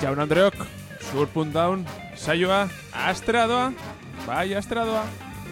Jaun Andreok, Sur.down, saioa, astera doa, bai astera doa.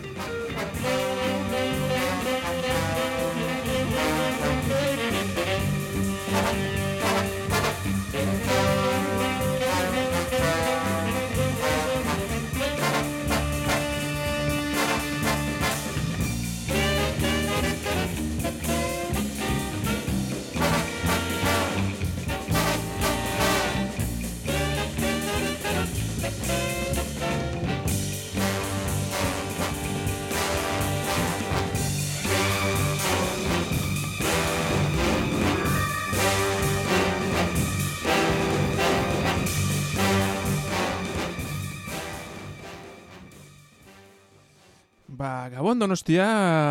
Gabon Donostia,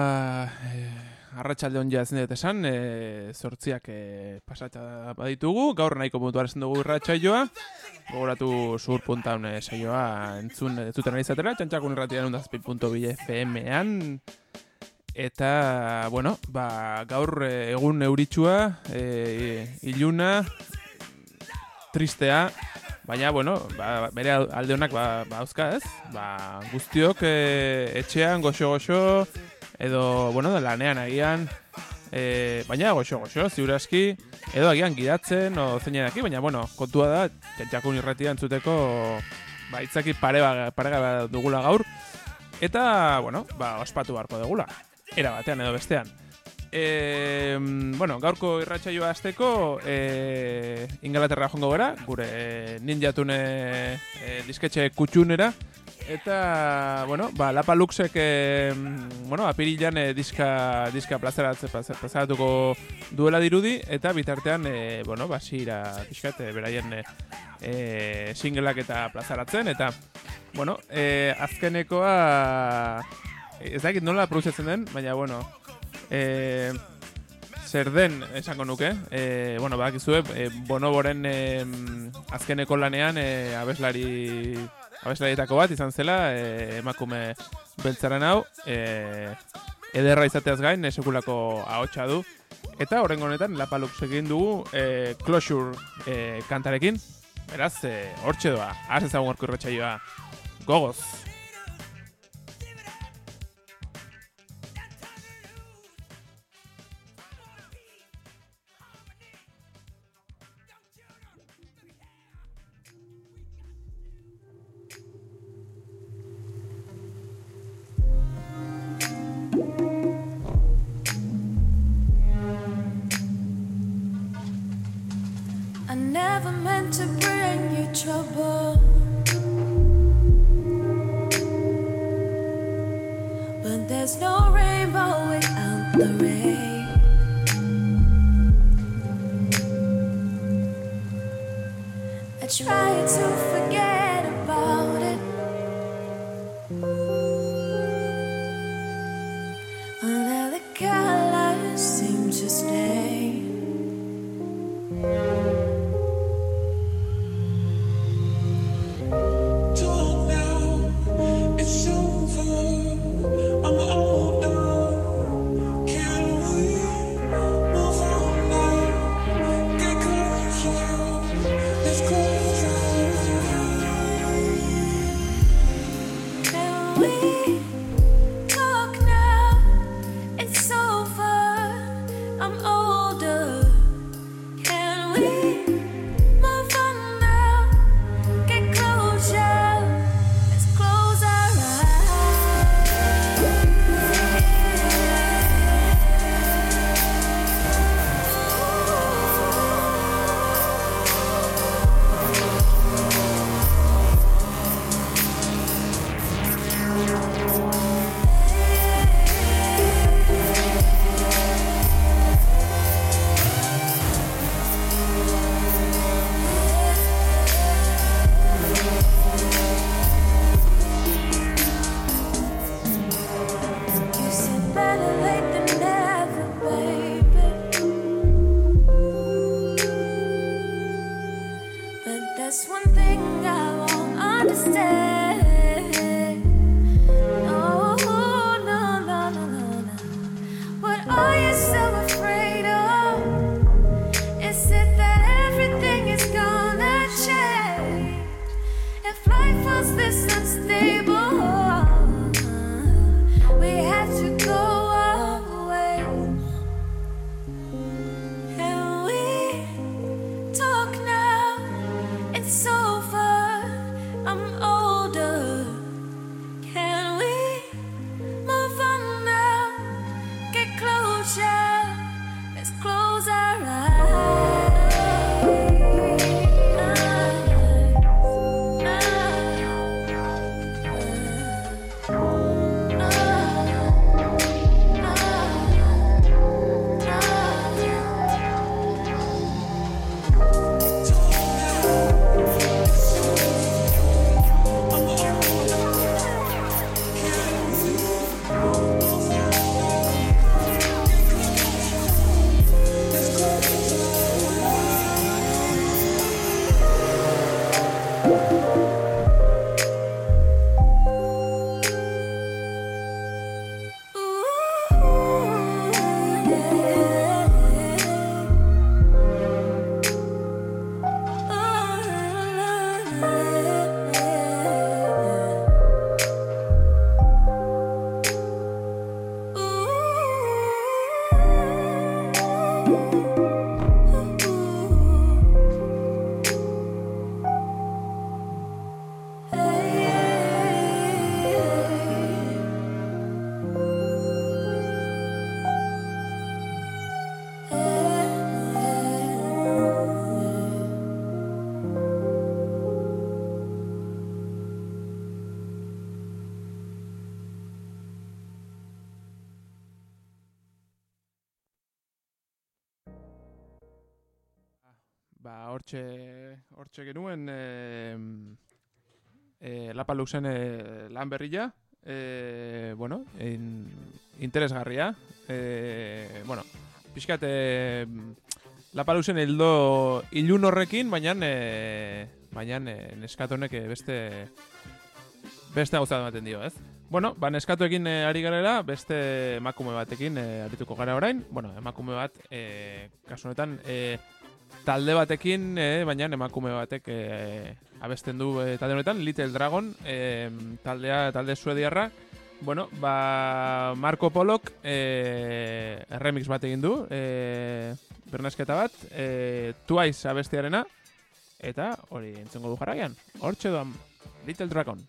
arratsalde on jatzen dut esan, zortziak pasatza baditugu, gaur nahiko puntu hartzen dugu irratsaioa, gogoratu Sur.down saioa entzuten ari zatera, txantxakun irratian 107.2 FM-ean, eta, bueno, gaur egun euritsua, iluna, tristea, baina, bueno, bere alde honak bauzka ez? Guztiok etxean goxo-goxo, edo, bueno, lanean agian, baina goxo-goxo, ziurazki, edo agian gidatzen, o zeinen daki, baina, bueno, kontua da, txantxakun irratia entzuteko, itzaki parega dugula gaur, eta, bueno, ospatu beharko dugula, era batean edo bestean. Bueno, gaurko irratsaioa hasteko Ingalaterra joango gara, gure ninjatune disketxe kutxunera, eta, bueno, Lapa Luxek, bueno, apirilan diska plazaratuko duela dirudi, eta bitartean, bueno, Sira pixkat, beraien singleak eta plazaratzen, eta, bueno, azkenekoa, ez dakit nola produzitzen den, baina, bueno, zer den esango nuke, bueno, bakizue, Bonoboren azkeneko lanean abeslarietako bat izan zela, emakume beltzaren hau, ederra izateaz gain, sekulako ahotsa du, eta horrengo honetan Lapa Lux egin dugu Closure kantarekin, beraz, hortxe doa, az ezagun gorko irratsaioa, gogoz! I never meant to bring you trouble, but there's no rainbow without the rain. I try to forget about it, although the colors seem to stay. Is it that everything is gonna change? Hortxe genuen Lapaluxen lan berria, interesgarria. Pixkat Lapaluxen ilun horrekin, baina neskatonek beste gauza ematen dio, ez? Neskatoekin ari garela, beste emakume batekin arituko gara orain. Emakume bat, kasu honetan, talde batekin, baina emakume batek abesten du talde honetan, Little Dragon, talde suediarra. Marco Polok remix bat egin du, bernasketa bat, Twice abestiarena, eta hori entzengo du jarraian. Hortxe doan, Little Dragon.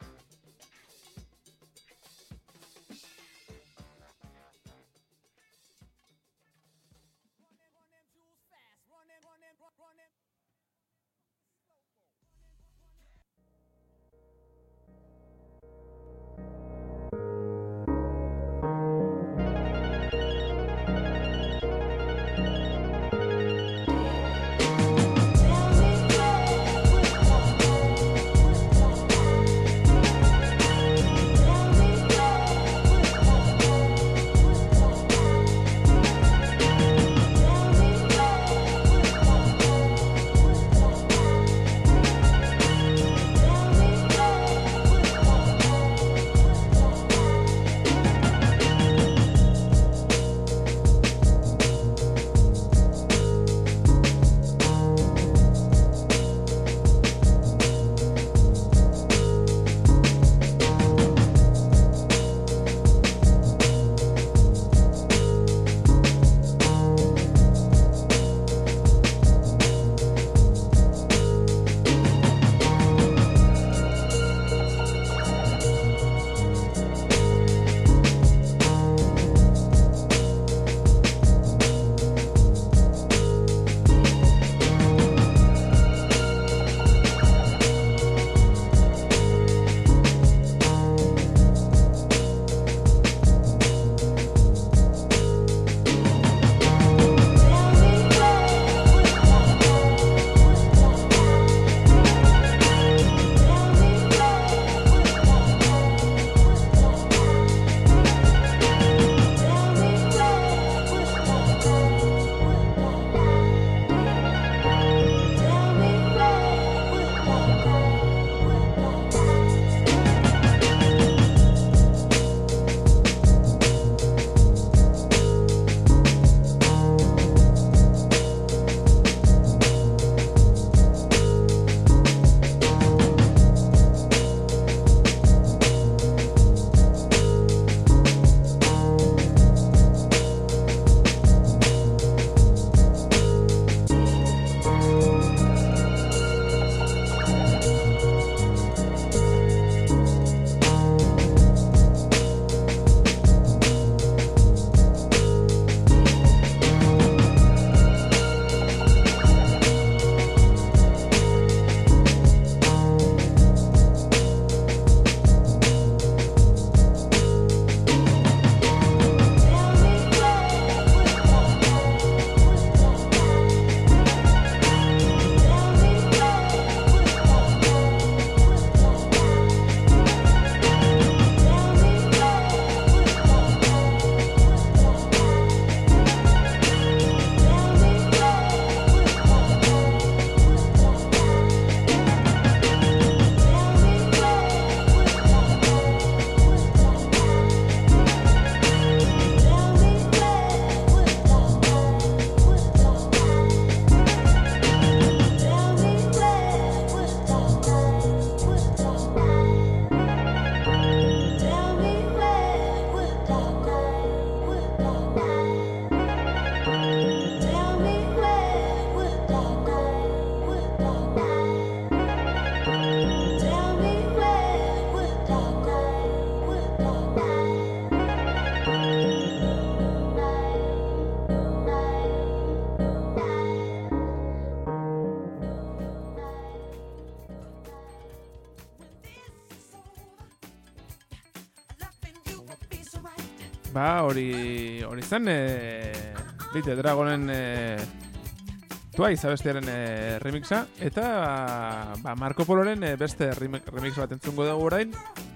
hori zen Little Dragonen Twice abestiaren remixa, eta Marco Poloren beste remix bat entzungo dugu orain.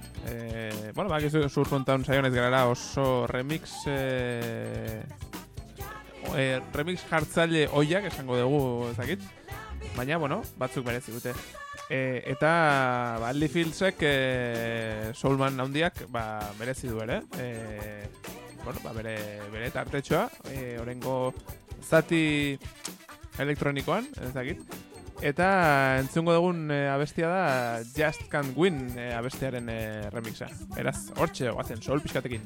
Zur kontaun saionez garara oso remix jartzaile oiak esango dugu ezakit. Baina, batzuk merezi dute. Eta Andy Fieldsek Soulman handiak merezi du ere. Bere tartetxoa, orengo zati elektronikoan, ezakit. Eta entzungo dugun abestia da Just Can't Win abestiaren remixa. Beraz, hortxe goazen, soul pixkatekin.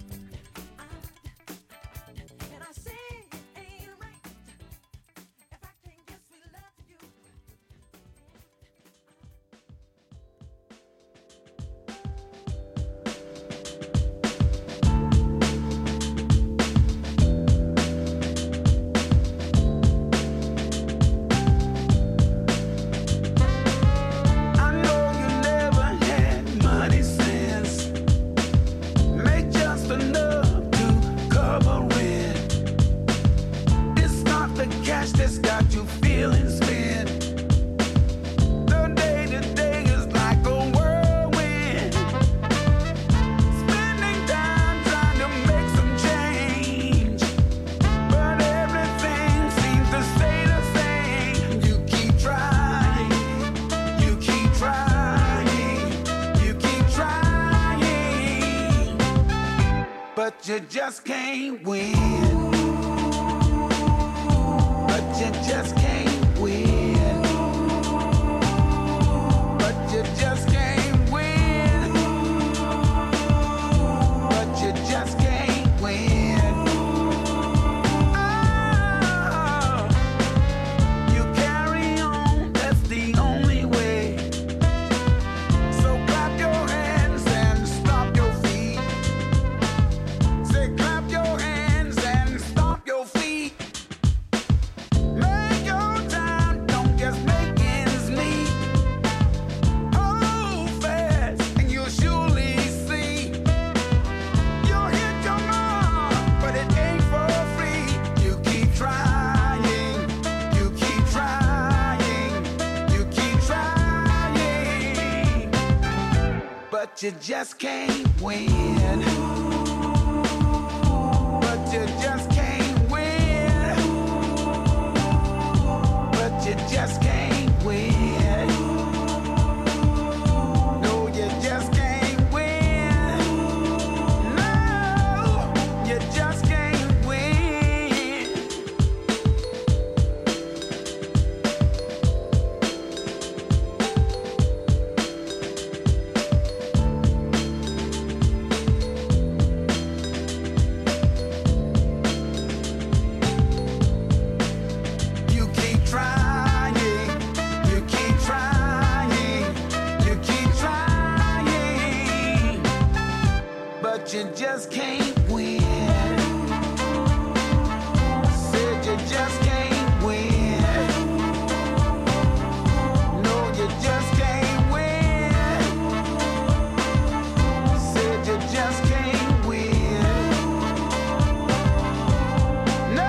You just can't win. But you just can't win. But you just can't win. But you just can't win. Oh, you carry on, that's the only way. So clap your hands and stomp your feet. Say clap your hands and stomp your feet. Make your time, don't just make ends meet. Hold fast and you'll surely see. You'll hit your mark, but it ain't for free. You keep trying, you keep trying, you keep trying. But you just can't win. But you just can't win. But you just can't win. No, you just can't win. No, you just can't win. You keep trying, you keep trying, you keep trying, but you just can't win. Said you just can't win. No, you just can't win. Said you just can't win. No.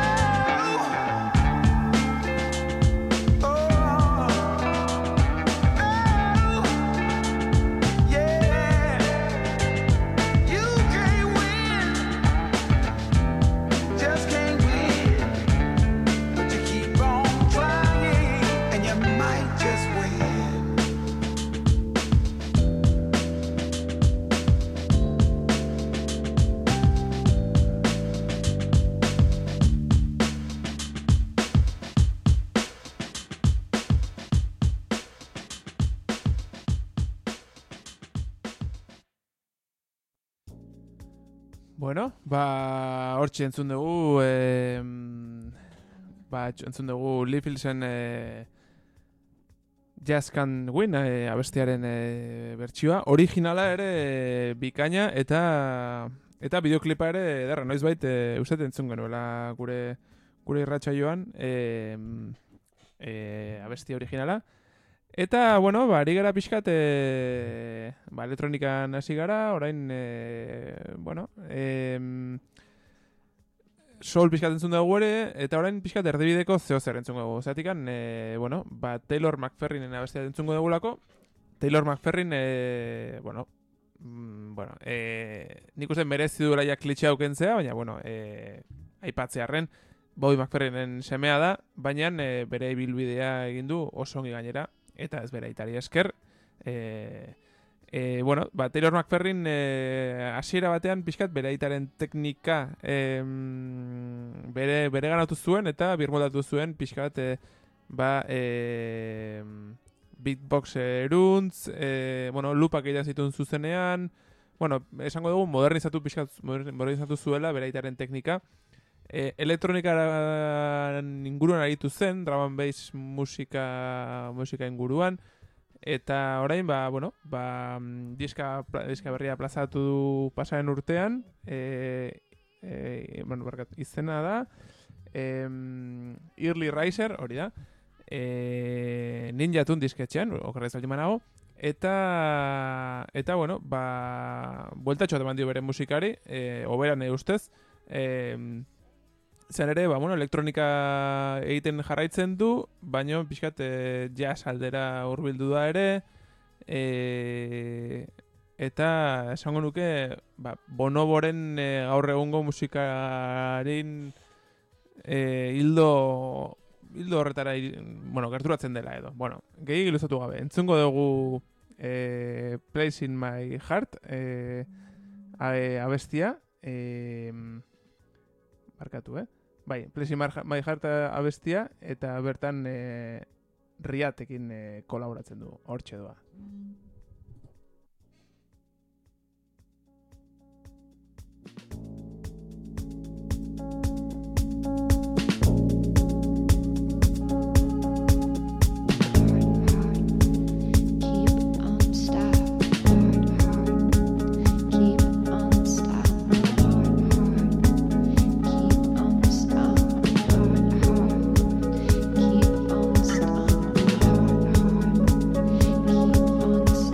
Bueno, hortxe entzun dugu entzun dugu Lee Fieldsen Just Can't Win abestiaren bertsioa. Originala ere bikaina eta bideoklipa ere ederra, noizbait uste entzun genuela gure irratsaioan abesti originala. Eta, ari gara pixkat, elektronikan hasi gara, orain, soul pixkat entzun dugu ere, eta orain pixkat erdibideko zeo zer entzungo dugu. Zeratikan, bueno, Taylor McFerrinen abestia entzungo dugulako. Taylor McFerrin, nik uste merezi duela ja klitxe aukentzea, baina, bueno, aipatzearren, Bobby McFerrinen semea da, baina bere ibilbidea egin du oso ongi gainera, eta ez bere aitari esker. Taylor McFerrin hasiera batean pixkat bere aitaren teknika bere ganatu zuen eta birmoldatu zuen pixkat beatbox eruntz, loopak egiten zituen zuzenean, esango dugu modernizatu zuela bere aitaren teknika. Elektronikaren inguruan aritu zen, drum and bass musika inguruan, eta orain, diska berria plazatu du pasaren urtean, izena da, Early Riser, hori da, Ninja Tune disketxean, okerrez aldi manago, eta bueltatxo eman dio bere musikari, oberan ustez, zen ere, elektronika egiten jarraitzen du, baina pixkat jazz aldera hurbildu da ere, eta esango nuke, Bonoboren gaur egungo musikaren hildo horretara, gerturatzen dela edo. Gehi giluzatu gabe, entzungo dugu Place in My Heart abestia, markatu, Bai, Place in My Heart abestia, eta bertan Riatekin kolaboratzen du, hortxe doa. Keep on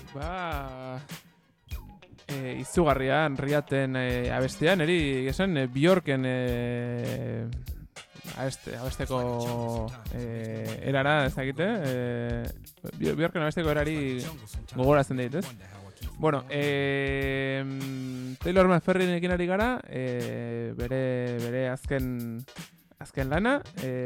Izugarrian riaten abestian, eri esan Bjorken abesteko erara ez dakite, Bjorken abesteko erari gogoratzen dit, ez? Bueno, Taylor McFerrinekin ari gara, bere azken lana,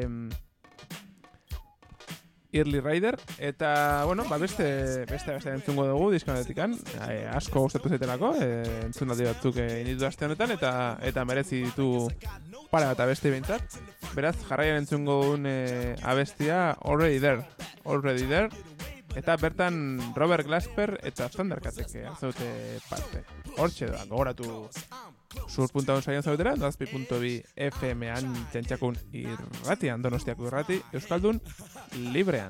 Early Rider, eta, bueno, beste entzungo dugu diskonetikan, asko gustatu zaitelako, entzunaldi batzuk initu aste honetan, eta merezi ditu para bat abesti behintzat. Beraz, jarraian entzungo dugun abestia Already There, eta bertan Robert Glasper eta Thundercatek hartzaute parte. Hortxe da, gogoratu Sur.1 saian zaudera, 7.2 FM-an txentxakun irratian, Donostiako irrati, Euskaldun librean.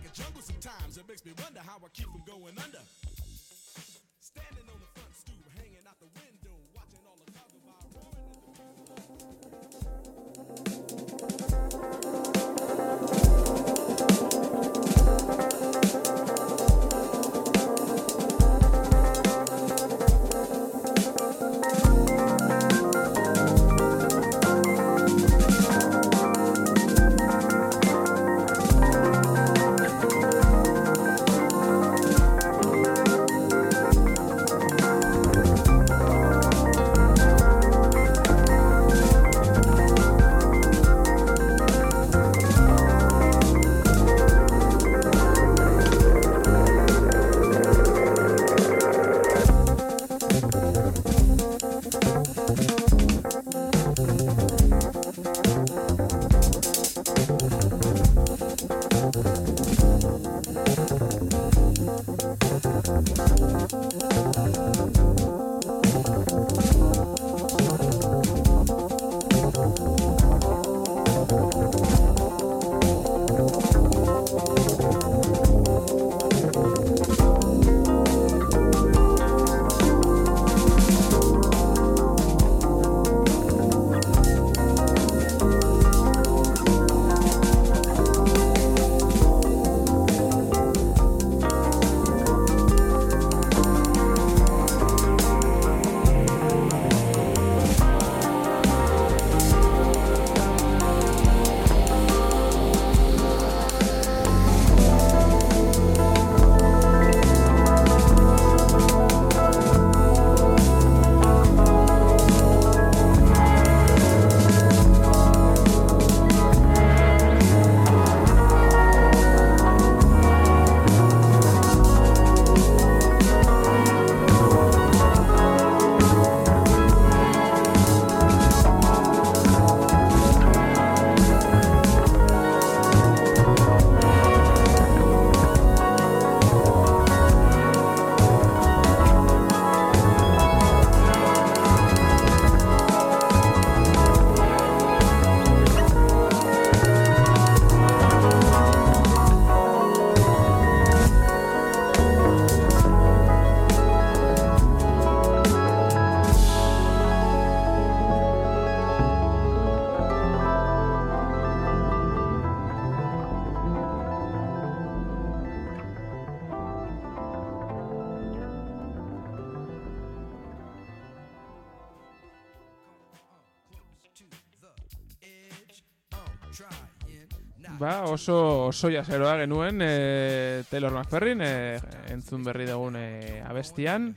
Ba, oso jaseroa genuen Taylor McFerrin entzun berri dugun abestian.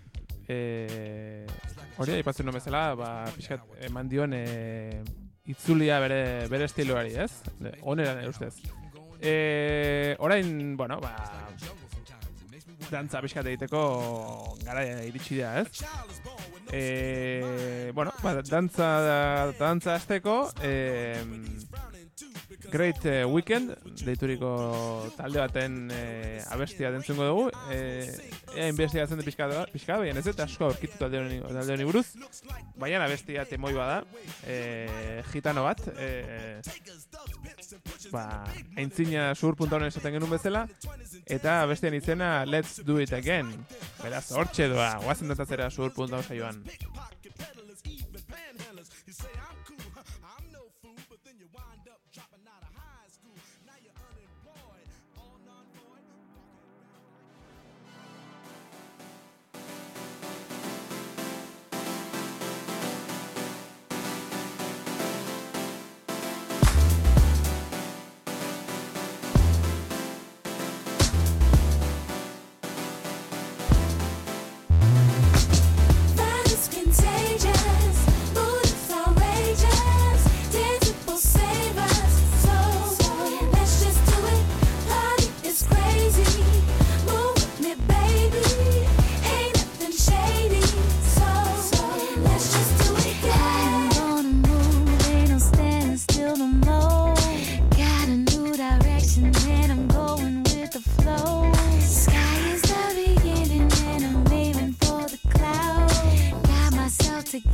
Hori aipatzen nuen bezala, ba, pixkat eman dion itzulia bere estiloari, ez? Oneran ustez. Orain, bueno, ba, dantza pixkat egiteko garaia iritsi da, ez? Bueno, ba, dantza azteko, Great Weekend deituriko talde baten abestia dentzungo dugu. Ea investigatzen de pixka baina ez eta asko aurkitu talde honi buruz. Baina abestia temoi bada, gitano bat, aintzina sur.1 esaten genuen bezala, eta abestian izena Let's Do It Again. Beraz, hortxe doa, guazen datatzera sur.1 saioan.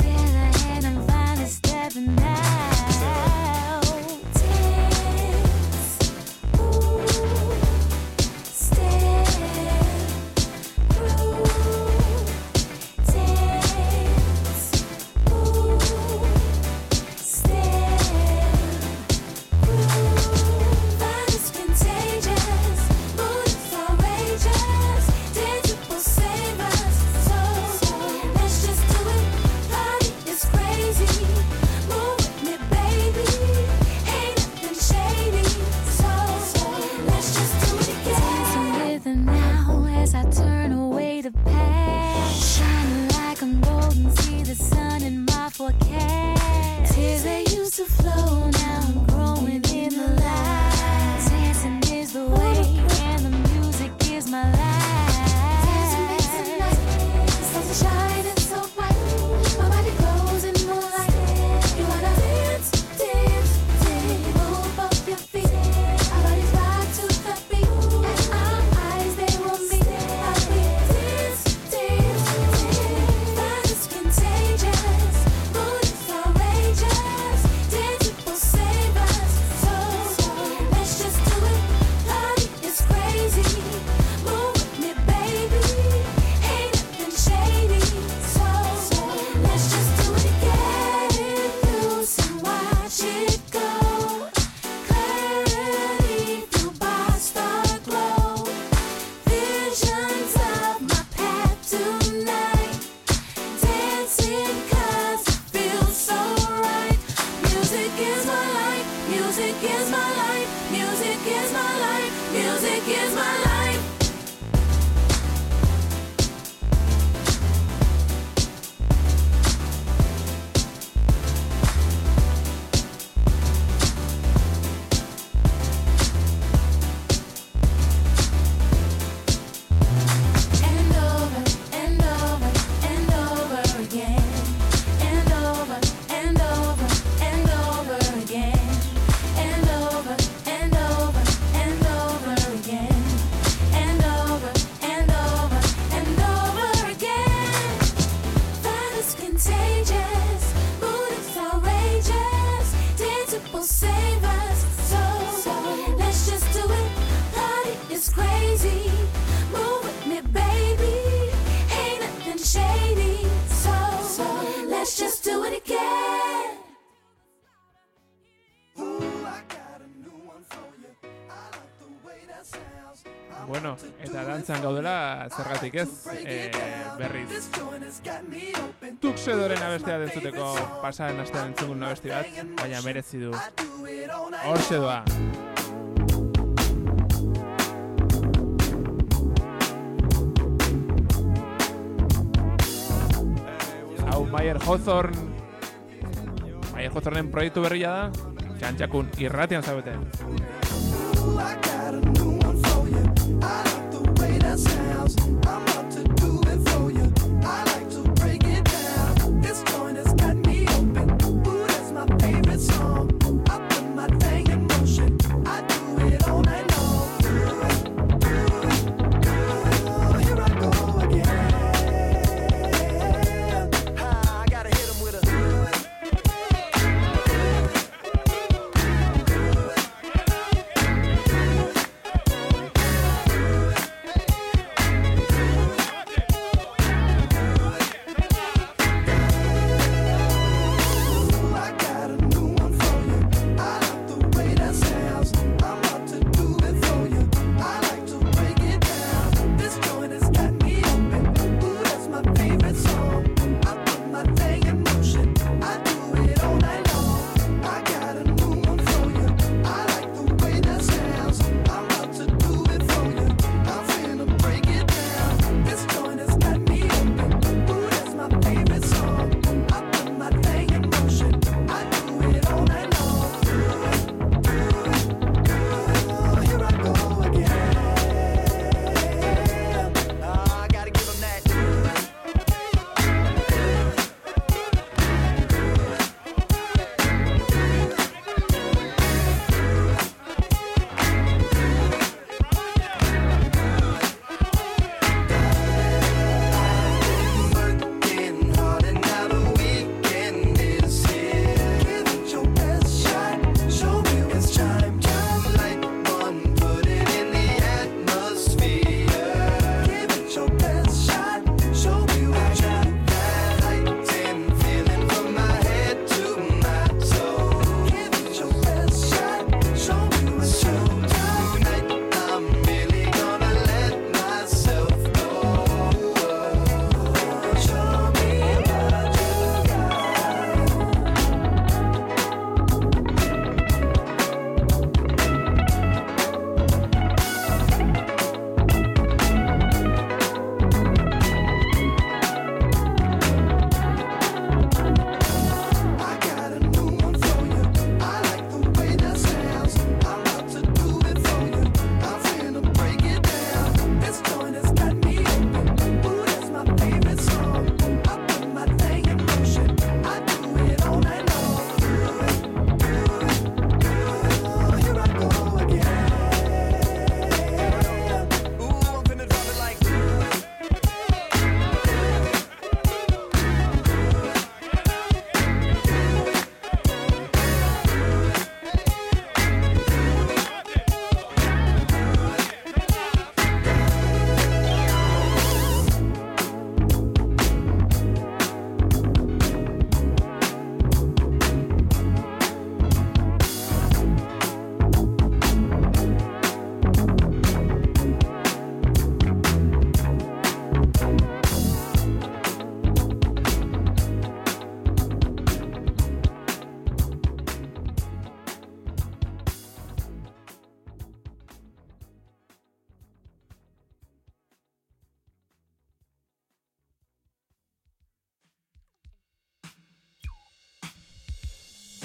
Bueno, eta dantzan gaudela zergatik ez, berriz. Tuxedoren abestia dentzuteko pasaren astean entzugun abesti bat, baina merezi du. Hortxe doa. Hau Mayer Hawthornen proiektu berria da, txantxakun irratian zaudete. I like the way that sounds. I'm about to do it for you. I like to break it down. This joint has got me open. Ooh, that's my favorite song. I put my thing in motion. I do it all night long. Here I go again. I gotta hit him with a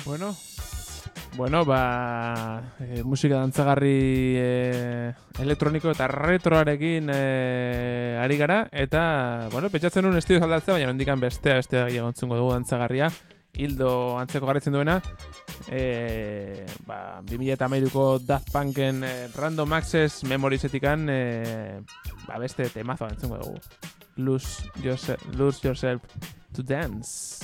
Bueno, musika dantzagarri elektroniko eta retroarekin ari gara, eta, pentsatzen nuen estilo aldatzea, baina nondikan bestea egontzungo dugu dantzagarria, hildo antzeko garritzen duena, 2013ko Daft Punken Random Access Memoriesetikan, beste temazo entzungo dugu. Lose yourself to dance.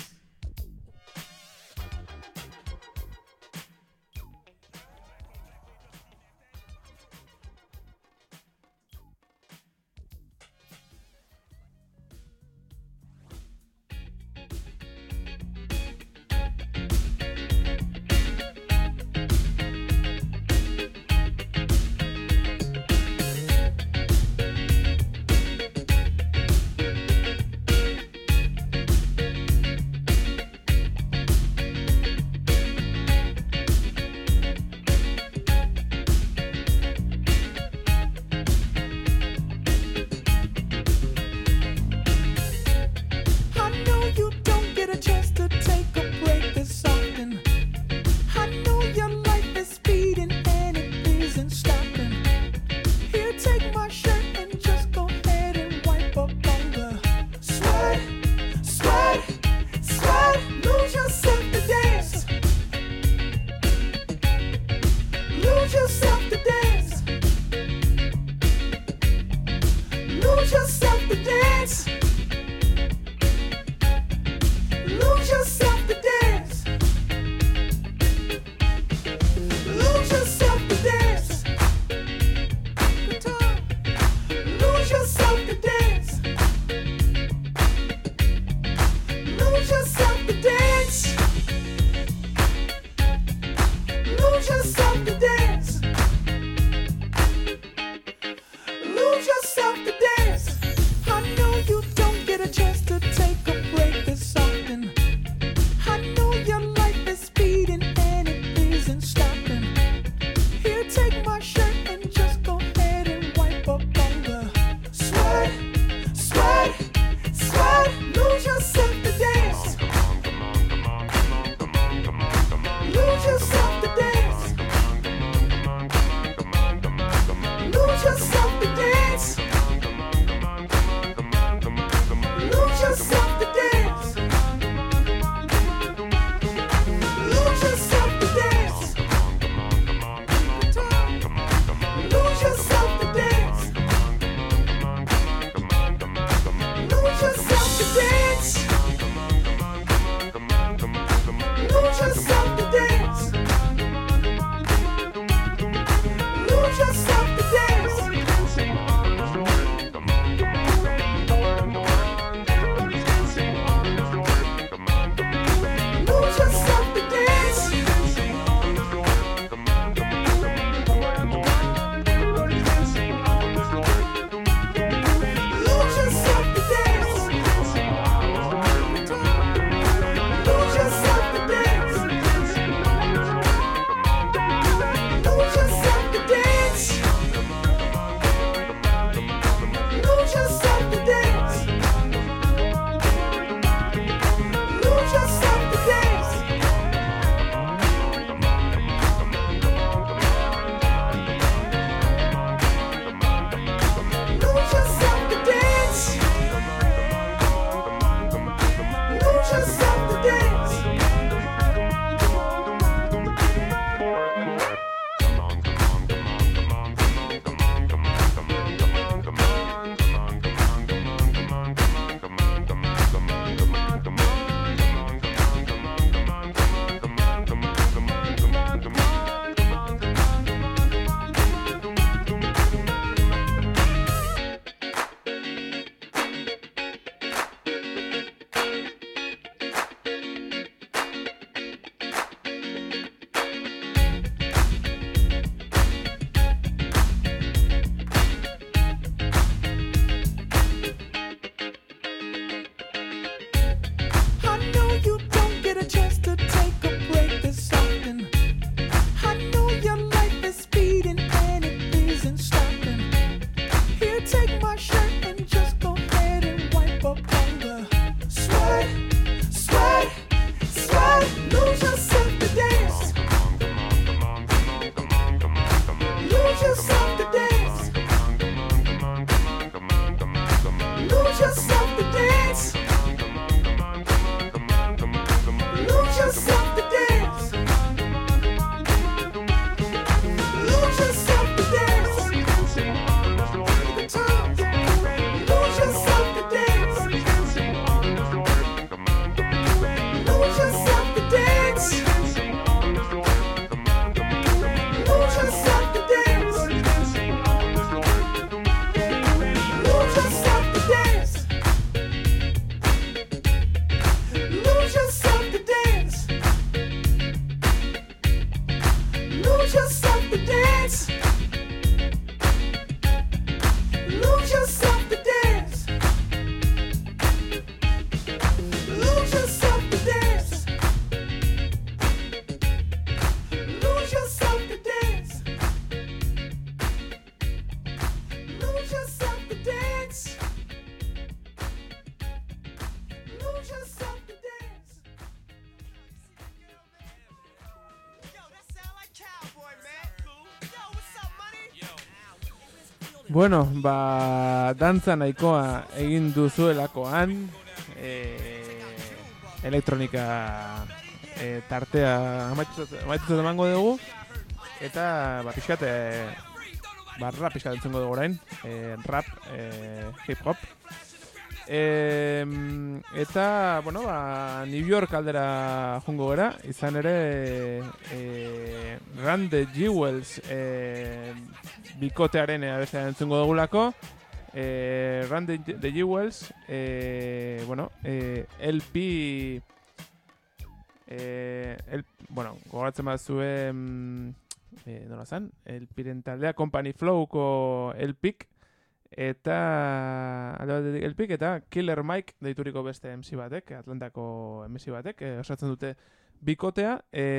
Bueno, dantza nahikoa egin duzuelakoan, elektronika tartea amaitutzat emango dugu, eta pixkat, rap pixkat entzungo dugu orain, rap, hip-hop. Eta, bueno, New York aldera jungo gara, izan ere Run the Jewels bikotearen abestea entzungo dugulako. Run the Jewels, bueno, LP, bueno, gogoratzen bat zuen, nola zan, LPren taldea, Company Flowko LPik, eta LPik eta Killer Mike deituriko beste MC batek, Atlantako MC batek, osatzen dute bikotea,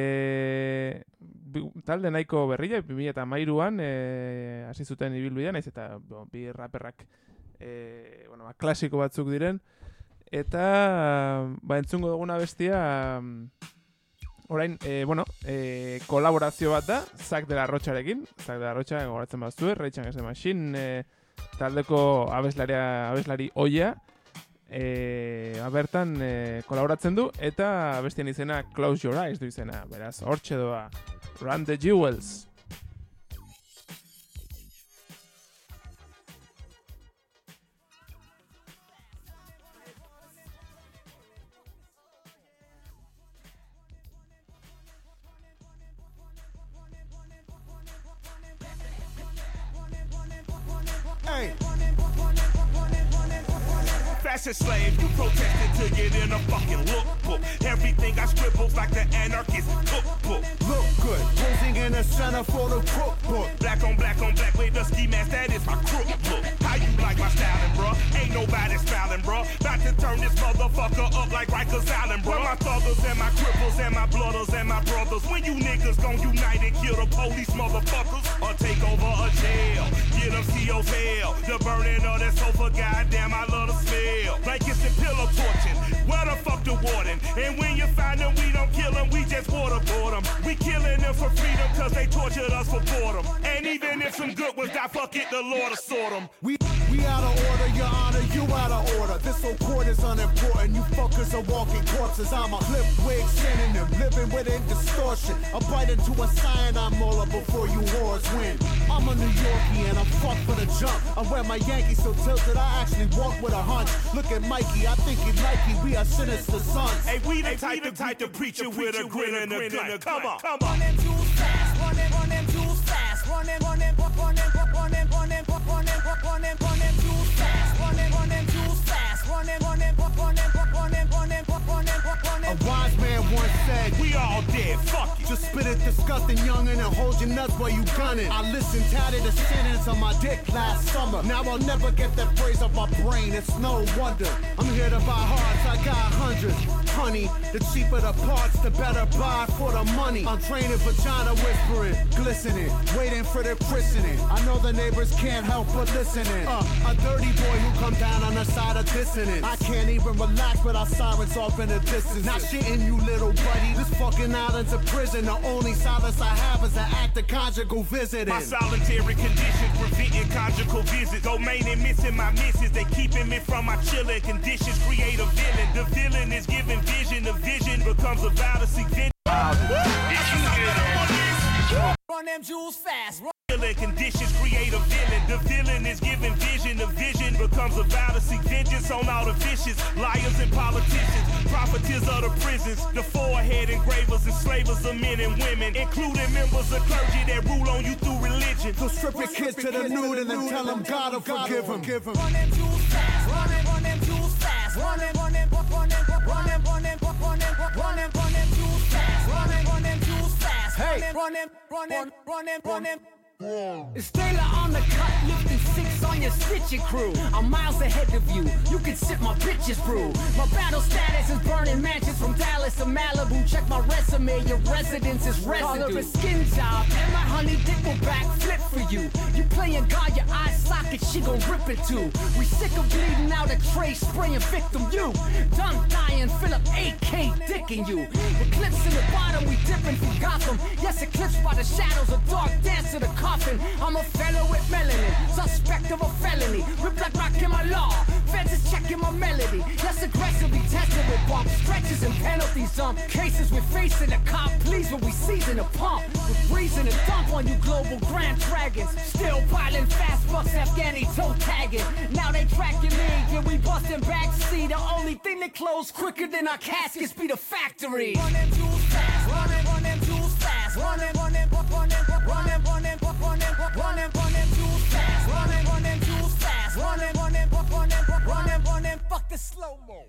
talde nahiko berria, 2013an hasi zuten ibilbidea, naiz eta bi raperrak bueno, klasiko batzuk diren, eta entzungo duguna bestia orain, bueno, kolaborazio bat da, Zack de la Rocharekin, Zack de la Rocha gogoratzen bazue, Rage Against the Machine taldeko abeslari oia, bertan kolaboratzen du, eta bestien izena Close Your Eyes du izena, beraz, hortxe doa, Run the Jewels. Hey. Fashion slave, you protested to get in a fucking lookbook. Everything I scribbled like the anarchist cookbook. Look good, posing in the center for the cookbook. Black on black with the ski mask, that is my crook look. How you like my styling, bruh? Ain't nobody smiling, bruh. About to turn this motherfucker up like Rikers Island, bruh. My thuggers and my cripples and my blooders and my brothers. When you niggas gon' unite and kill the police motherfuckers, or take over a jail, get them CO's hell. The burning of that sofa, goddamn, I love the smell. Blankets and pillow torching, where the fuck the warden? And when you find them, we don't kill them, we just waterboard them. We killing them for freedom, cause they tortured us for boredom. And even if some good ones die, fuck it, the Lord will sort them. We out of order, your honor, you out of order. This whole court is unimportant, you fuckers are walking corpses. I'm a clip wig synonym, living within distortion. I bite into a cyanide molar before you whores win. I'm a New Yorkie and I'm fucked for the jump. I wear my Yankees so tilted, I actually walk with a hunch. Look at Mikey, I think he's Nike, we are sinister sons. Hey, we the type to preach it with a grin and a gun. Come on, come on. Running too fast, running too fast, running too fast, running too fast, running A wise man once said, we all dead, fuck it. just spit it disgusting youngin' and hold your nuts while you gunning. I listened, tatted the sentence on my dick last summer. Now I'll never get that phrase off my brain, it's no wonder. I'm here to buy hearts, I got hundreds. Honey, the cheaper the parts, the better buy for the money. I'm training vagina whispering, glistening, waiting for the christening. I know the neighbors can't help but listening. A dirty boy who come down on the side of dissonance. I can't even relax without sirens off in the distance. Not shitting you, little buddy. This fucking island's a prison. The only solace I have is an act of conjugal visiting. My solitary conditions preventing conjugal visits. Domain and missing my misses. They keeping me from my chilling conditions. Create a villain. The villain is giving vision. The vision becomes a vow to seek vengeance. Run them jewels fast. Conditions create a villain. The villain is giving vision. The vision becomes a vow to seek vengeance on all the vicious liars and politicians, profiteers of the prisons, the forehead engravers, enslavers of men and women, including members of clergy that rule on you through religion. So strip your kids to the nude and then tell them God will forgive them. Run them jewels fast. Run them jewels fast. Run them jewels fast. Run them jewels fast. Hey. Run them. It's Taylor on the cut, lifting 6 on on your stitching crew. I'm miles ahead of you. You can sip my bitches brew. My battle status is burning mansions from Dallas to Malibu. Check my resume, your residence is residue. Call her a skin job, and my honey dick will backflip for you. You playing God, your eye socket, she gon' rip it too. We sick of bleeding out a tray, spraying victim you. Done dying, Philip AK dicking you. Eclipse in the bottom, we dipping from Gotham. Yes, eclipsed by the shadows, a dark dance to the coffin. I'm a fellow with melanin, suspect of a felony. With black rock in my law, feds is checking my melody. Yes, aggressively tested with bump stretches and penalties. Cases we're facing a cop, please, when we season a pump. With reason to dump on you global grand dragons. Still piling fast bucks, Afghani toe tagging. Now they tracking me, yeah, we busting backseat. The only thing that close quicker than our caskets be the factory. Run them jewels fast, run them jewels fast, run them jewels fast, run them, fuck the slow-mo.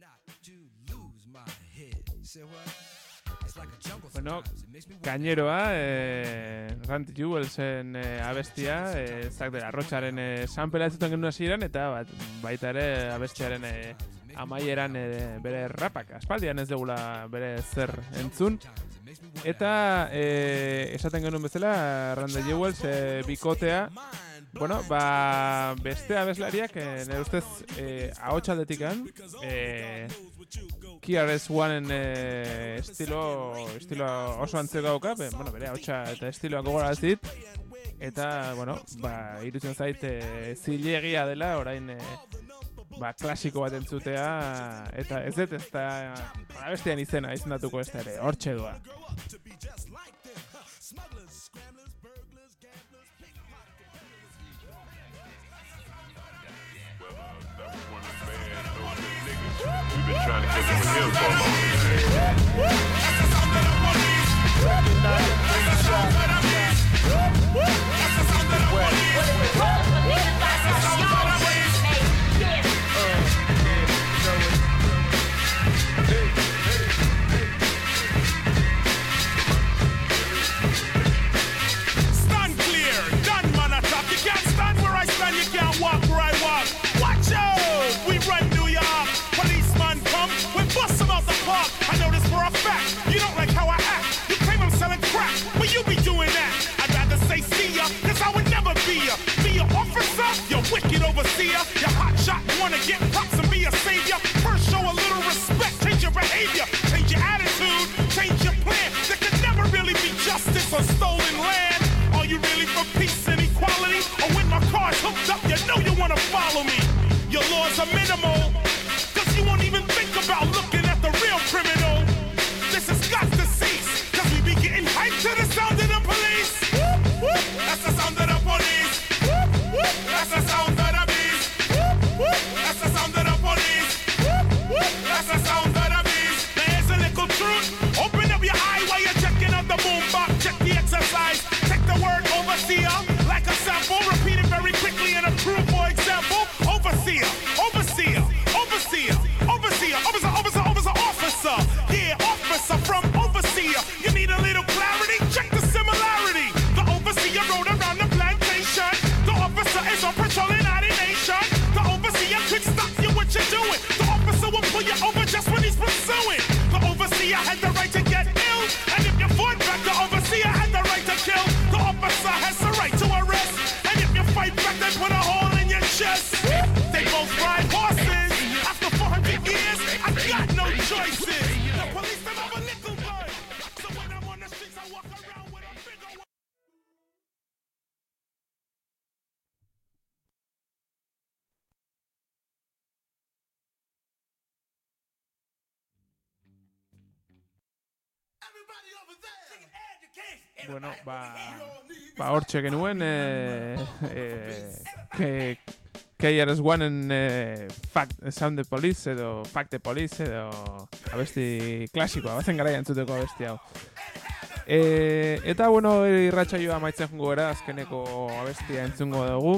Bueno, gaineroa, Randy Jewelsen abestia, Zak de la Rocharen sampela ez duten genuen hasieran, eta baita ere abestiaren amaieran bere rapak. Aspaldian ez dugula bere zer entzun. Eta esaten genuen bezala, Randy Jewels bikotea, bueno, beste abeslariak, nire ustez, ahotsaldetikan, KRS-Onen estilo oso antzeko dauka, bueno, bere ahotsa eta estiloak gogorazit, eta, bueno, irutzen zait zilegia dela, orain klasiko bat entzutea, eta ez dut, ez da abestian izena izendatuko ez da ere, hortxe doa. We've been trying to get them in here for a long Stand clear, done man attack. You can't stand where I stand, you can't walk where I walk. Watch out, we run New York. Policeman come, we bust them out the park. I know this for a fact, you don't like how I act. You claim I'm selling crack, well you be doing that. I'd rather say see ya, cause I would never be ya. Be your officer, your wicked overseer. Your hot shot, wanna get props and be a savior. First show a little respect, change your behavior. Change your attitude, change your plan. There could never really be justice on stolen land. Are you really for peace and equality? Or when my car's hooked up, you know you wanna follow me. Your laws are minimal, cause you won't even think about looking at the real criminal. This has got to cease, cause we be getting hyped to the sound of the police. Whoop, whoop, that's the sound of the police. Whoop, whoop, that's the sound of the beast. Whoop, whoop, that's the sound of the police. Whoop, whoop, that's the sound of the beast. Now here's a little truth, open up your eye while you're checking out the boombox. Check the exercise, take the word overseer like a sample, repeat it very quickly and approve for example. Overseer, overseer, overseer, overseer, officer, officer. Yeah, officer from overseer. You need a little clarity, check the similarity. The overseer rode around the plantation. The officer is on patrol in our nation. The overseer could stop you what you're doing. The officer will pull you over just when he's pursuing. The overseer had the right to get ill, and if you fought back, the overseer had the right to kill. The officer has the right to arrest, and if you fight back, they put a hole in your chest. They both ride horses. After 400 years, I got no choices. The police them have a little gun, so when I'm on the streets, I walk around with a bigger one. Bueno, hortxe genuen KRS-Onen Sound the Police edo Fact the Police edo abesti klasikoa, bazen garaia entzuteko abesti hau. Eta, bueno, irratsaioa amaitzen jungo gara, azkeneko abestia entzungo dugu.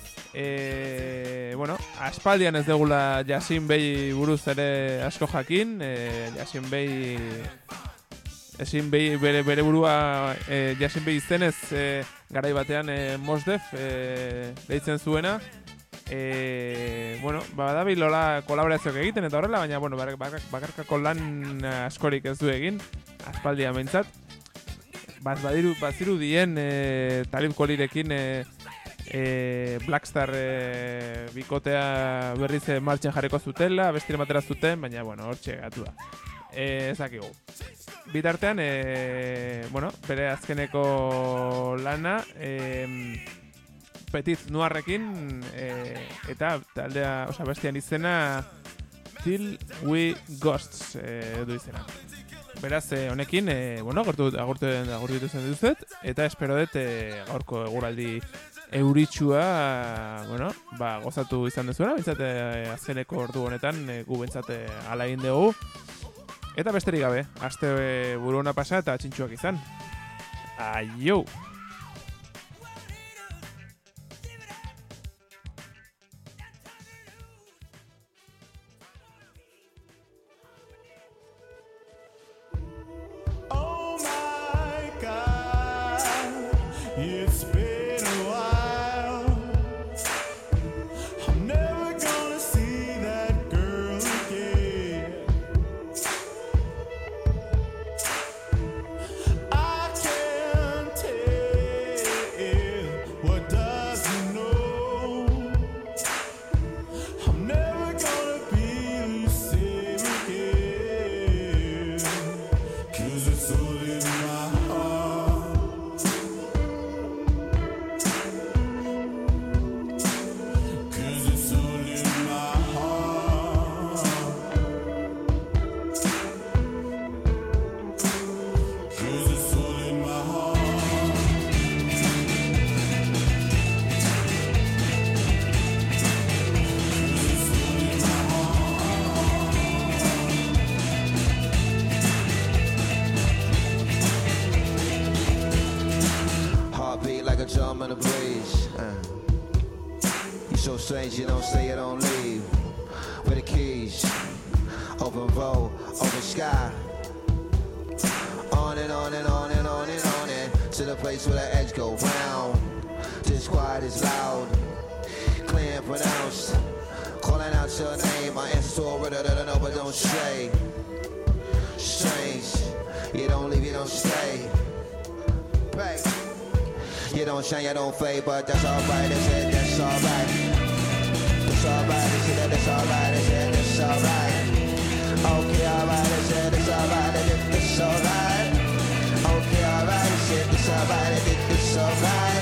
Bueno, aspaldian ez degula Yasin Bey buruz ere asko jakin, Yasin Bey... Ezin bere burua Yasin Bey izenez garai batean Mos Def deitzen zuena. Bueno, badabil hola kolaborazioak egiten eta horrela, baina bueno, bakarkako lan askorik ez du egin, aspaldian behintzat. Baziru dien Talib Kwelirekin Blackstar bikotea berriz martxan jarriko zutela, bestiren batera zuten, baina bueno, hortxe gatu da. Ez dakigu. Bitartean, bueno, bere azkeneko lana, Petit Noirrekin, eta taldea, oza, bestian izena Till We Ghosts du izena. Beraz, honekin, bueno, agurtu dituzen duzet, eta espero dut gaurko eguraldi euritsua, bueno, gozatu izan dezuena, bintzat azkeneko ordu honetan gu bintzat ala egin dugu. Eta besterik gabe, aste buru hona pasa eta txintxuak izan. Aio! Oh my God, it's been a while. I'm never gonna see that girl again. I can't tell what doesn't know. I'm never gonna be the same again. 'Cause it's all in my heart. 'Cause it's all in my heart. 'Cause it's all in my heart. Heartbeat like a drum in a breeze. You so strange, you don't say you don't leave. Where the keys? Open road, open sky. On and on and on and on and on and to the place where the edge go round. This quiet is loud, clear and pronounced. Calling out your name, I answer to a riddle that I know but don't say. Strange, you don't leave, you don't stay. Pray. You don't shine, you don't fade, but that's alright, I said that's alright. That's alright, I said that's alright, I said that's alright. Okay, alright, I said that's alright, I did this alright. Okay, alright, I said that's alright, I did this alright.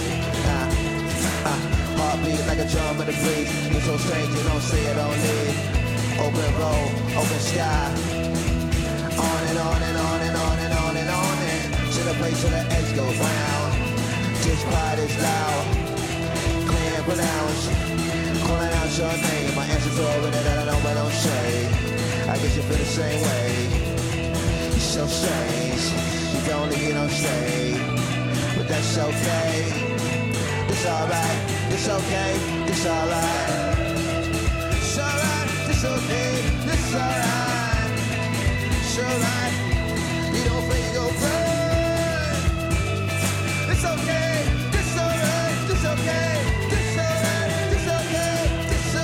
Heartbeat like a drum in the breeze. You're so strange, you don't say it, don't leave. Open road, open sky. On and on and on and on and on and on and to the place where the edge goes round. This pride is loud, clear and pronounced. Calling out your name, my answer to a riddle that I know but don't say. I guess you feel the same way. You're so strange, you don't leave, you don't stay. But that's okay, it's alright, it's okay, it's alright. It's alright, it's okay, it's alright. It's alright, you don't think you'll burn. It's okay, it's alright, it's okay, it's alright, it's okay, it's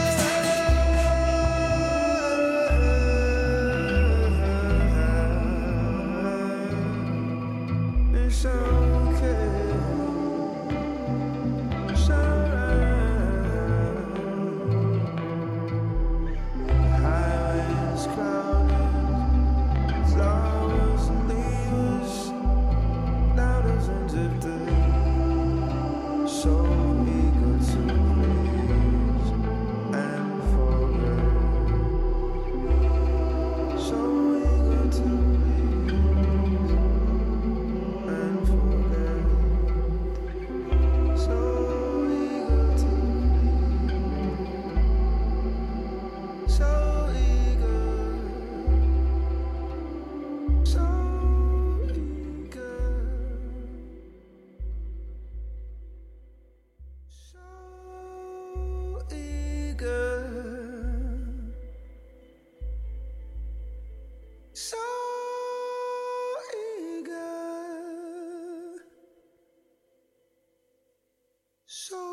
alright. It's okay, it's alright. Highways crowded, flowers and leaves, now doesn't it do? So eager to please and forget. So eager to please and forget. So